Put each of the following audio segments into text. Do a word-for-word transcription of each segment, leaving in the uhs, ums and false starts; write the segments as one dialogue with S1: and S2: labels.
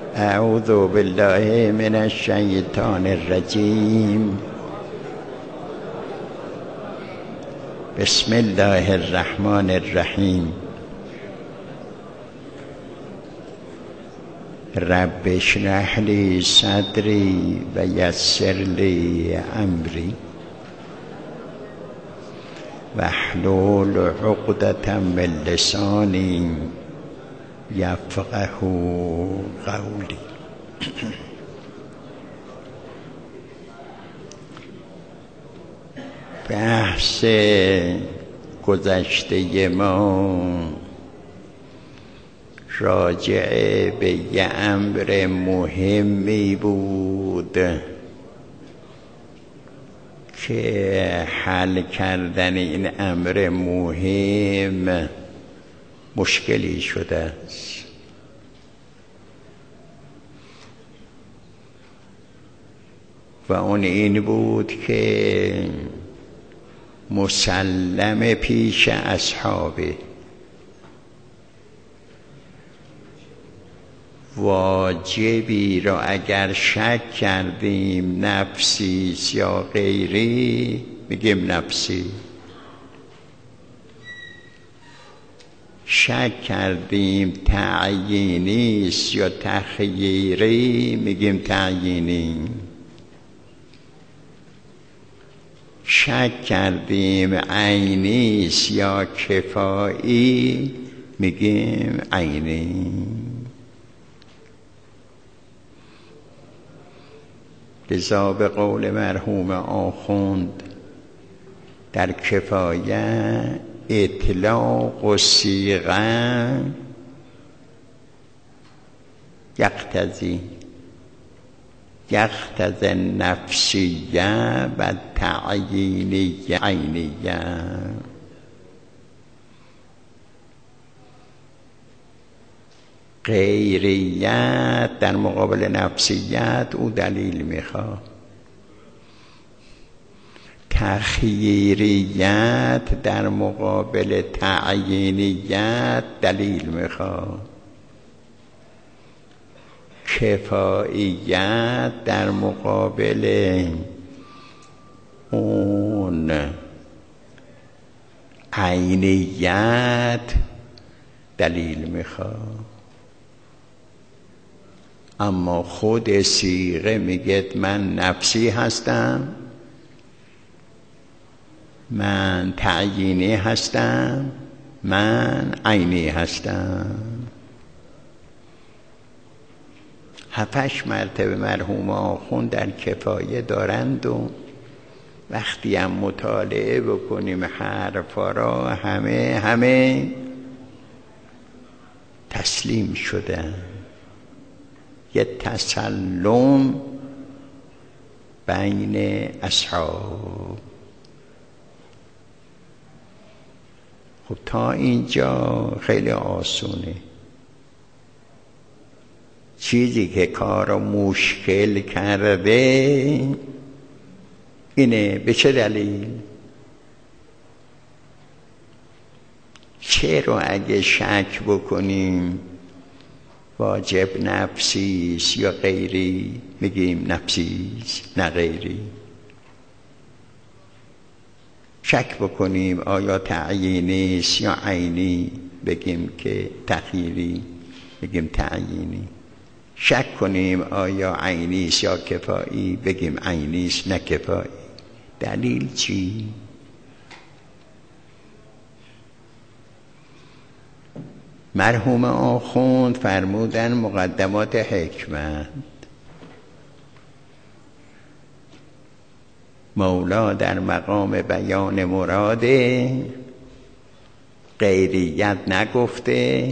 S1: اعوذ بالله من الشیطان الرجیم. بسم الله الرحمن الرحیم. رب اشرح لی صدری و یسر لی امری واحلل عقدة من لسانی یفقه قولی. بحث گذشته ما راجع به یه امر مهمی بود که حل کردن این امر مهم مشکلی شده است. و اون این بود که مسلم پیش اصحابه، واجبی را اگر شک کردیم نفسی یا غیری میگیم نفسی، شک کردیم تعیینی یا تخییری میگیم تعیینی، شک کردیم عینی یا کفایی میگیم عینی. لذا به قول مرحوم آخوند در کفایه اطلاق و صیغه یقتضی یقتضی نفسیه و تعیینیه عینیه. غیریت در مقابل نفسیت او دلیل میخواد، تخییریت در مقابل تعیینیت دلیل میخواد، کفاییت در مقابل اون عینیت دلیل میخواد. اما خود صیغه میگه من نفسی هستم، من تعیینی هستم، من عینی هستم. هفتش مرتبه مرحوم آخوند در کفایه دارند و وقتی هم مطالعه بکنیم حرفا را همه همه تسلیم شدن. یه تسلم بین اصحاب. خب تا اینجا خیلی آسونه. چیزی که کارو مشکل کرده اینه. به چه دلیل؟ چه رو اگه شک بکنیم واجب نفسیست یا غیری میگیم نفسیست نه غیری. شک بکنیم آیا تعیینیست یا عینی بگیم که تخییری بگیم تعیینی. شک کنیم آیا عینیست یا کفایی بگیم عینیست نه کفایی. دلیل چی؟ مرحوم آخوند فرمودن مقدمات حکمت. مولا در مقام بیان مراده غیریت نگفته،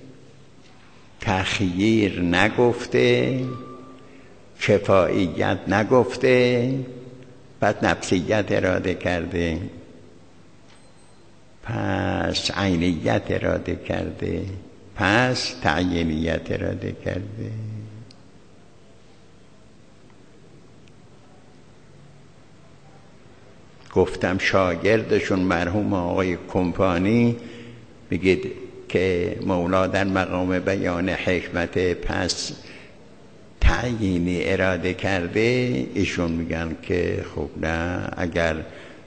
S1: تخییر نگفته، کفاییت نگفته، پس نفسیت اراده کرده، پس عینیت اراده کرده، پس تعیینیت اراده کرده. گفتم شاگردشون مرحوم آقای کمپانی میگه که مولا در مقام بیان حکمت پس تعیینی اراده کرده، ایشون میگن که خب نه، اگر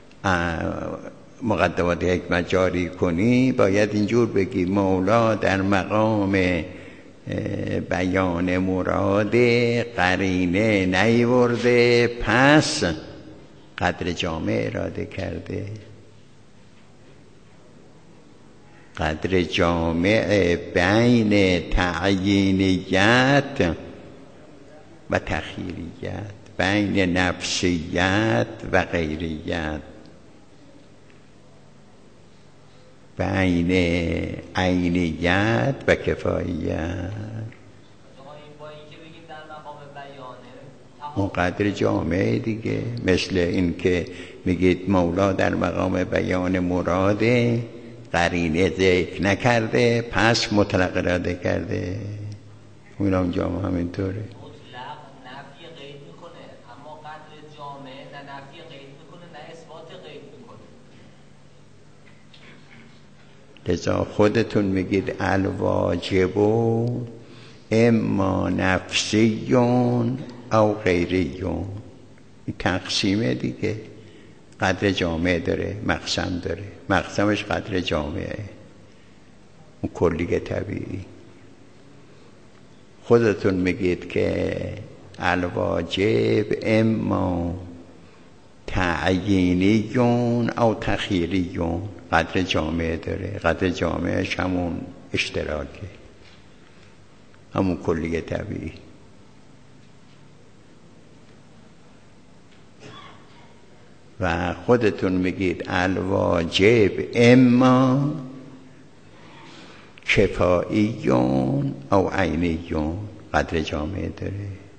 S1: مقدمات حکمت جاری کنی باید اینجور بگی مولا در مقام بیان مراد قرینه نیورده، پس قدر جامع اراده کرده. قدر جامع بین تعیینیت و تخییریت، بین نفسیت و غیریت، بین عینیت و کفاییت. اون قدر جامعه دیگه، مثل این که میگید مولا در مقام بیان مراده قرینه ذکر نکرده پس مطلق اراده کرده. اون اونجا هم همینطوره،
S2: مطلق نفی غیب میکنه، اما قدر جامعه نه نفی غیب میکنه نه اثبات غیب میکنه.
S1: لذا خودتون میگید الواجب اما نفسیون او غیریون. این تقسیمه دیگه، قدر جامعه داره، مقسم داره، مقسمش قدر جامعه، اون کلیه طبیعی. خودتون میگید که الواجب اما تعیینیون او تخییریون، قدر جامعه داره، قدر جامعهش همون اشتراکه، همون کلیه طبیعی. و خودتون میگید الواجب اما کفاییون او عینیون، قدر جامعه داره.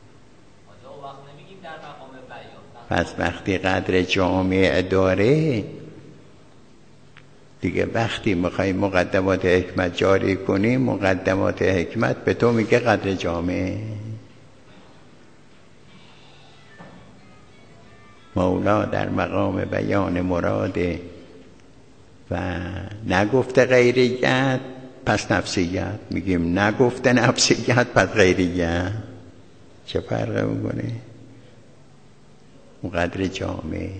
S1: پس وقتی قدر جامعه داره دیگه، وقتی میخوای مقدمات حکمت جاری کنی، مقدمات حکمت به تو میگه قدر جامعه. مولا در مقام بیان مراده و نگفته غیریت پس نفسیت، میگیم نگفته نفسیت پس غیریت. چه فرقه میکنه؟ قدر جامعه.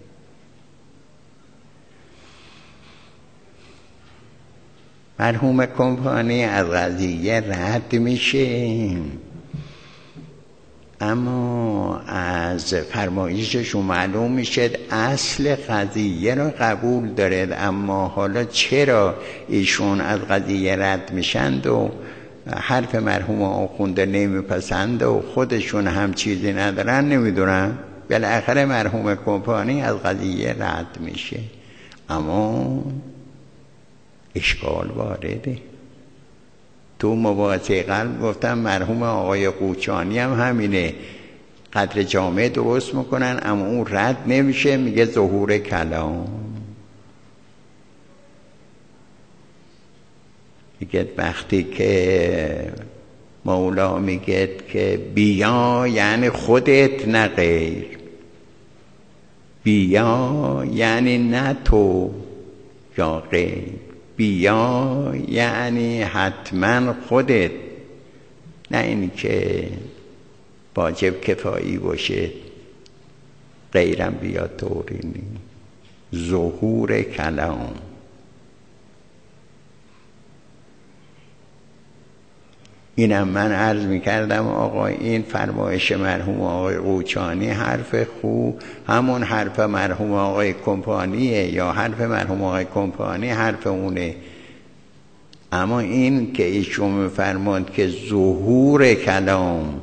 S1: مرحوم کمپانی از قضیه رد میشه، اما از فرمایششون معلوم میشه اصل قضیه رو قبول داره، اما حالا چرا ایشون از قضیه رد میشند و حرف مرحوم آخونده نمیپسند و خودشون هم چیزی ندارن نمیدونن. بالاخره مرحوم کمپانی از قضیه رد میشه، اما اشکال وارده. تو مباحثه قلب گفتم مرحوم آقای قوچانی هم همینه، قدر جامعه درست میکنن اما اون رد نمیشه، میگه ظهور کلام. میگه وقتی که مولا میگه که بیا یعنی خودت نه غیر، بیا یعنی نه تو یا غیر، بیا یعنی حتما خودت، نه این که واجب کفایی باشه غیرم بیا طوری نی. ظهور کلام. اینم من عرض میکردم آقا این فرمایش مرحوم آقای قوچانی حرف خوب، همون حرف مرحوم آقای کمپانیه یا حرف مرحوم آقای کمپانی حرف اونه، اما این که ایشون میفرماند که ظهور کلام،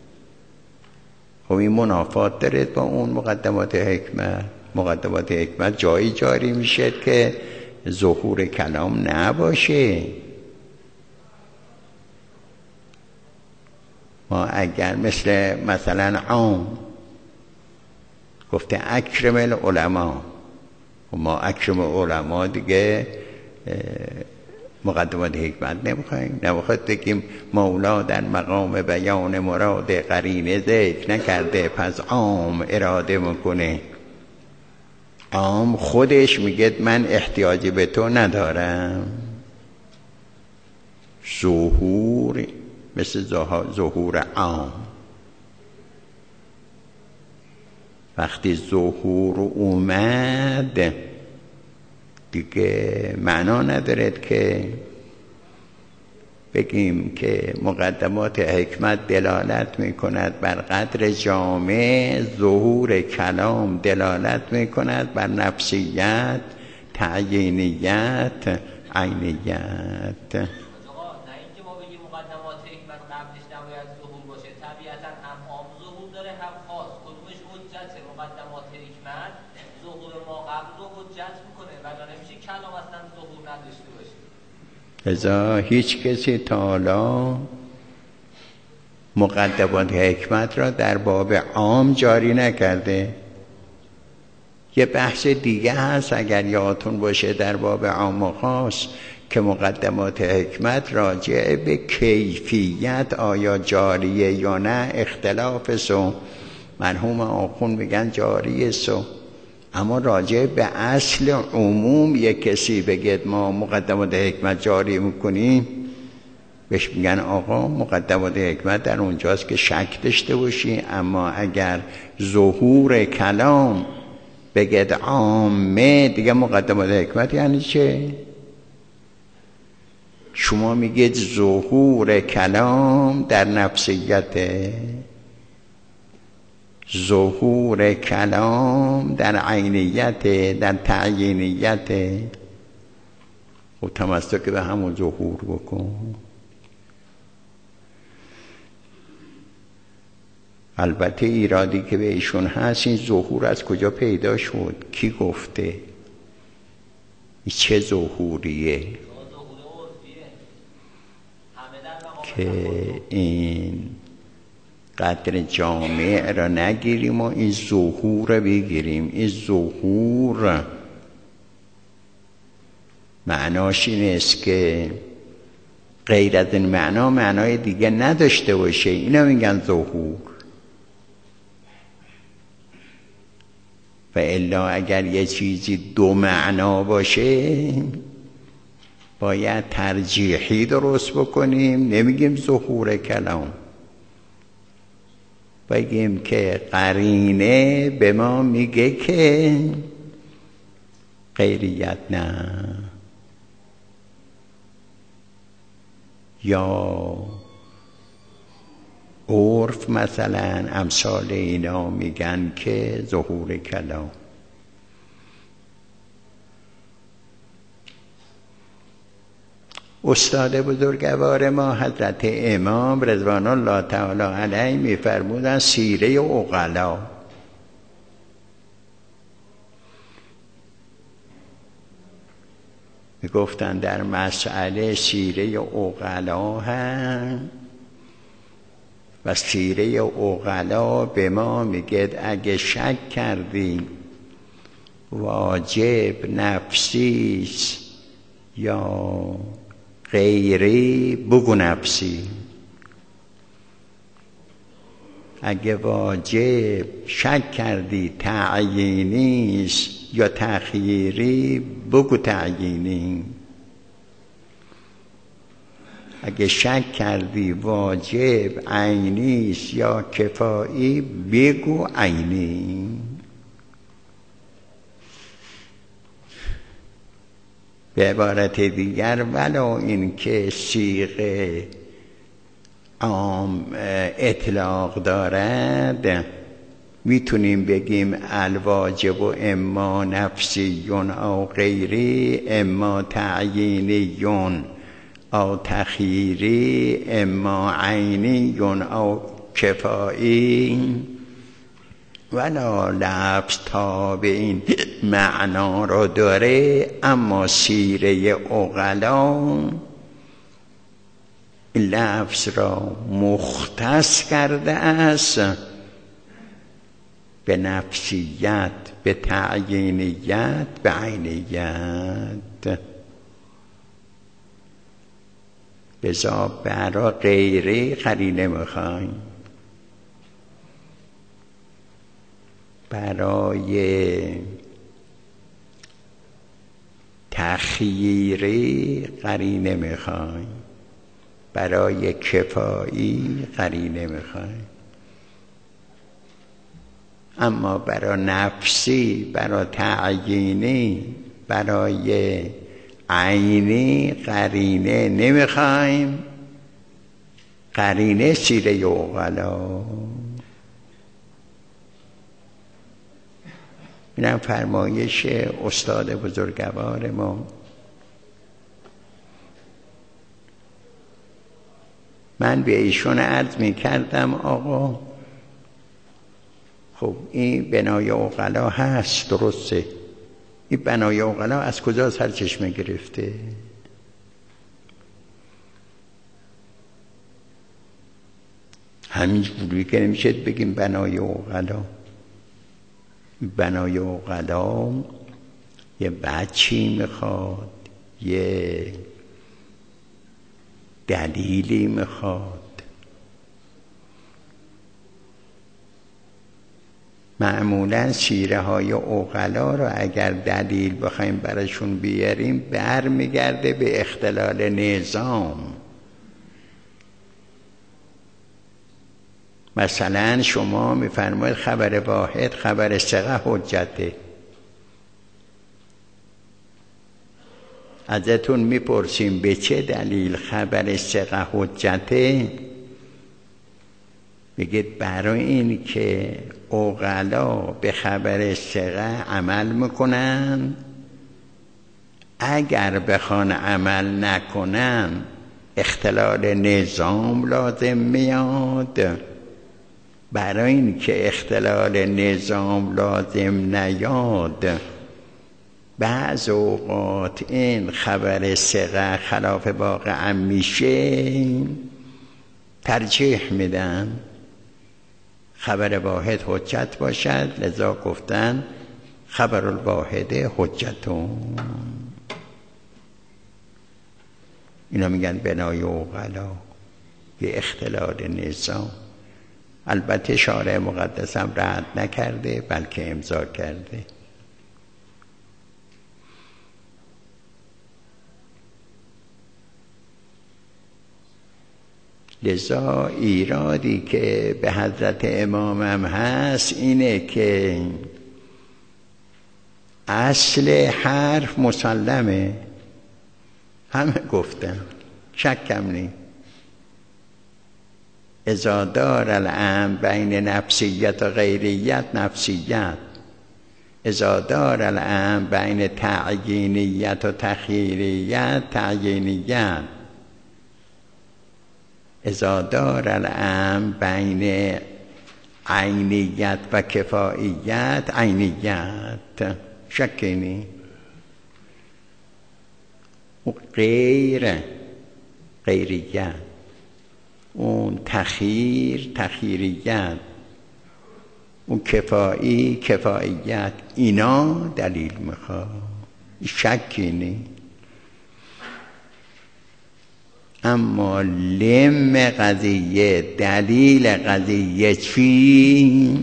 S1: خب این منافات داره با اون مقدمات حکمت. مقدمات حکمت جایی جاری میشه که ظهور کلام نباشه. ما اگر مثل مثلا عام گفته اکرم العلماء، ما اکرم العلماء دیگه مقدمات حکمت نمیخوایم، نمیخواد بگیم مولا در مقام بیان مراد قرینه ذکر نکرده پس عام اراده میکنه. عام خودش میگه من احتیاجی به تو ندارم. ظهور مثل ظهور عام، وقتی ظهور اومد دیگه معنا ندارد که بگیم که مقدمات حکمت دلالت می کند بر قدر جامع، ظهور کلام دلالت می کند بر نفسیت، تعیینیت، عینیت.
S2: نه اینکه ما بگیم مقدمات حکمت قبلش نباید ظهور باشه، طبیعتا هم عام ظهور داره هم خاص. کدومش حجته؟ مقدمات حکمت ظهور ما قبل رو حجت میکنه، ولی نمیشه کلام اصلا ظهور نداشته باشه.
S1: لذا هیچ کسی تا حالا مقدمات حکمت را در باب عام جاری نکرده. یه بحث دیگه هست اگر یادتون باشه در باب عام و خاص که مقدمات حکمت راجع به کیفیت آیا جاریه یا نه اختلاف سو. مرحوم آخون میگن جاریه سو، اما راجع به اصل عموم یک کسی بگید ما مقدمات حکمت جاری میکنیم، بهش میگن آقا مقدمات حکمت در اونجاست که شک داشته باشی، اما اگر ظهور کلام بگید عامه دیگه مقدمات حکمت یعنی چه؟ شما میگید ظهور کلام در نفسیته، ظهور کلام در عینیت، در تعیینیت. خب تمسک به همون ظهور بکن. البته ایرادی که به ایشون هست این ظهور از کجا پیدا شد؟ کی گفته؟ این چه ظهوریه؟ که این قدر جامع را نگیریم و این ظهور را بگیریم. این ظهور معناش این است که غیر از این معنا معنای دیگه نداشته باشه، اینا میگن ظهور. و الا اگر یه چیزی دو معنا باشه باید ترجیحی درست بکنیم، نمیگیم ظهور کلام، بگیم که قرینه به ما میگه که غیریت نه، یا عرف مثلا امثال اینا میگن که ظهور کلام. استاد بزرگوار ما حضرت امام رضوان الله تعالی علیه میفرمودن سیره عقلا. میگفتن در مسئله سیره عقلا هم و سیره عقلا به ما میگه اگه شک کردی واجب نفسیست یا غیری بگو نفسی، اگه واجب شک کردی تعیینیست یا تخییری بگو تعیینی، اگه شک کردی واجب عینیست یا کفایی بگو عینی. به عبارت دیگر ولو این که صیغه عام اطلاق دارد میتونیم بگیم الواجب و اما نفسیون او غیری، اما تعیینیون او تخییری، اما عینیون او کفایی. ولا لفظ تا به این معنا رو داره، اما سیره عقلا لفظ را مختص کرده است به نفسیت، به تعیینیت، به عینیت. بذار برا غیره قرینه میخوایم، برای تخییری قرینه میخوایم، برای کفایی قرینه میخوایم. اما برای نفسی، برای تعیینی، برای عینی قرینه نمیخوایم. قرینه سیره عقلا. اینم فرمایش استاد بزرگوار ما. من به ایشون عرض می کردم آقا خب این بنای عقلا هست، درسته، این بنای عقلا از کجا سرچشمه گرفته؟ همینجوری که نمیشه بگیم بنای عقلا. بنای عقلا یه بچی میخواد، یه دلیلی میخواد. معمولا سیره های عقلا رو اگر دلیل بخوایم براشون بیاریم برمیگرده به اختلال نظام. مثلا شما میفرمایید خبر واحد خبر ثقه حجته. ازتون میپرسیم به چه دلیل خبر ثقه حجته؟ میگید برای این که عقلا به خبر ثقه عمل میکنن، اگر بخوان عمل نکنن اختلال نظام لازم میاد. برای این که اختلال نظام لازم نیاد بعض اوقات این خبر ثقه خلاف واقع میشه، ترجیح میدن خبر واحد حجت باشد، لذا گفتن خبر الواحد حجتون. اینا میگن بنای عقلا، یه اختلال نظام. البته شارع مقدس هم رد نکرده بلکه امضا کرده. لذا ایرادی که به حضرت امامم هست اینه که اصل حرف مسلمه، همه گفتن، شکم نی. اذا دار الامر بین نفسیت و غیریت نفسیت، اذا دار الامر بین تعیینیت و تخییریت تعیینیت، اذا دار الامر بین عینیت و کفاییت عینیت. شکینی و غیر غیریت، اون تخییر تخییریت، اون کفایی کفاییت. اینا دلیل میخواد، شکی نی. اما لم قضیه، دلیل قضیه چی؟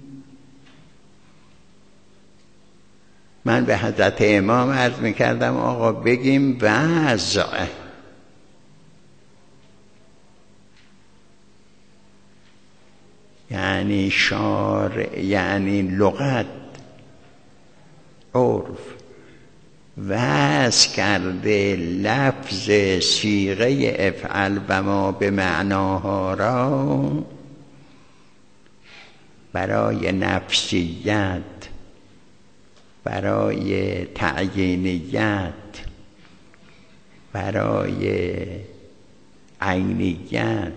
S1: من به حضرت امام عرض میکردم آقا بگیم وضع، یعنی شارع، یعنی لغت، عرف وضع کرده لفظ صیغه افعل و ما به معناها را برای نفسیت، برای تعیینیت، برای عینیت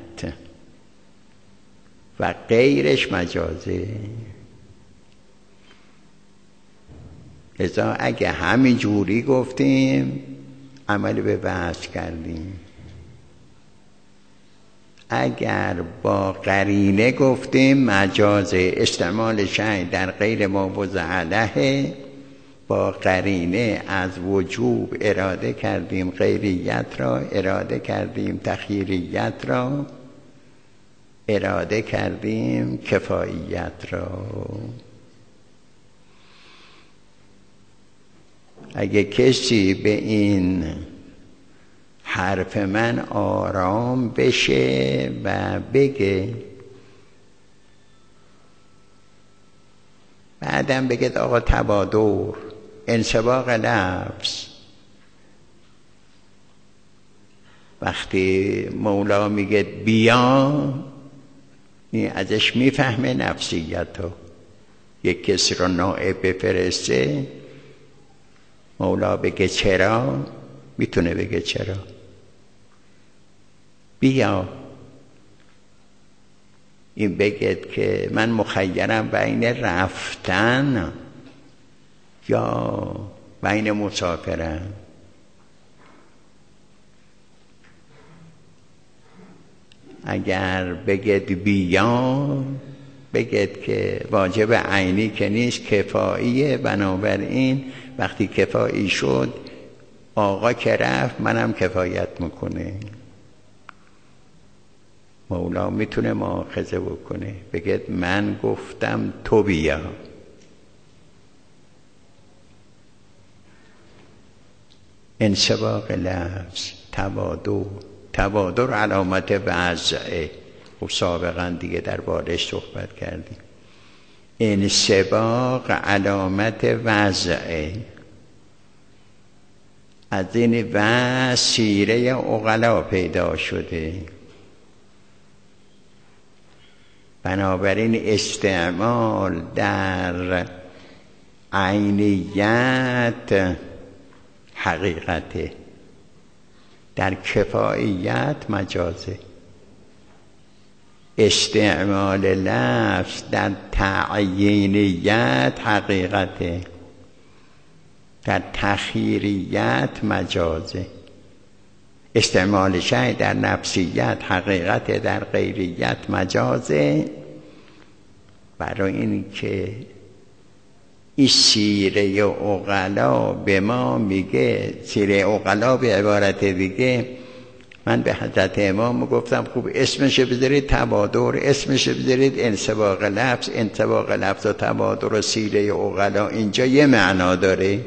S1: و غیرش مجازه. لذا اگه همین جوری گفتیم عمل به وضع کردیم، اگر با قرینه گفتیم مجازه، استعمال شیء در غیر ما وضع له، با قرینه از وجوب اراده کردیم غیریت را، اراده کردیم تخییریت را، اراده کردیم کفاییت را. اگه کسی به این حرف من آرام بشه و بگه بعدم بگید آقا تبادر، انسباق لفظ. وقتی مولا میگه بیا، این ازش میفهمه نفسیت رو. یک کسی رو نائب بفرسته، مولا بگه چرا، میتونه بگه چرا. بیا، این بگید که من مخیرم بین رفتن یا بین مسافرم. اگر بگید بیا، بگید که واجب عینی که نیست، کفاییه. بنابراین وقتی کفایی شد، آقا که رفت منم کفایت میکنه. مولا میتونه مؤاخذه بکنه، بگید من گفتم تو بیا. انسباق لفظ، تبادر. تبادر علامت وضعه، خب سابقا دیگه در بارش صحبت کردیم. انسباق علامت وضعه. از این وضع سیره عقلا پیدا شده. بنابراین استعمال در عینیت حقیقته، در کفاییت مجازه. استعمال لفظ در تعیینیت حقیقته، در تخییریت مجازه. استعمال شیء در نفسیت حقیقت، در غیریت مجازه. برای این که این سیره عقلا به ما میگه، سیره عقلا به عبارت دیگه، من به حضرت امام گفتم خوب اسمش بذارید تبادر، اسمش بذارید انسباق لفظ. انسباق لفظ و تبادر و سیره عقلا اینجا یه معنا داره.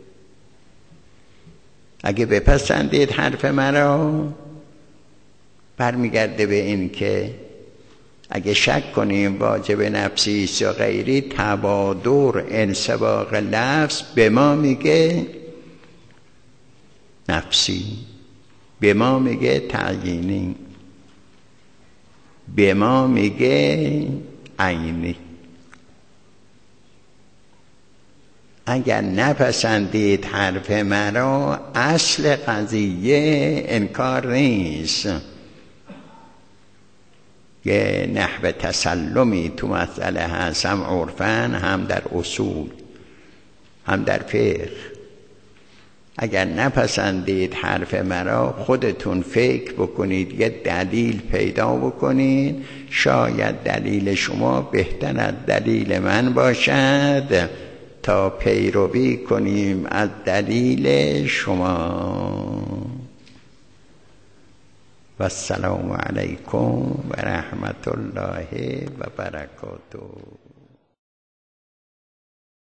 S1: اگه بپسندید حرف مرا، برمیگرده به این که اگه شک کنیم واجب نفسی است یا غیری، تبادر انسباق لفظ به ما میگه نفسی، به ما میگه تعیینی، به ما میگه عینی. اگر نپسندید حرف مرا، اصل قضیه انکار نیست. یه نحو تسلمی تو مسئله هست، هم عرفن، هم در اصول، هم در فقه. اگر نپسندید حرف مرا، خودتون فکر بکنید، یه دلیل پیدا بکنید. شاید دلیل شما بهتر از دلیل من باشد، تا پیروی کنیم از دلیل شما. و السلام علیکم و رحمت الله و برکاته.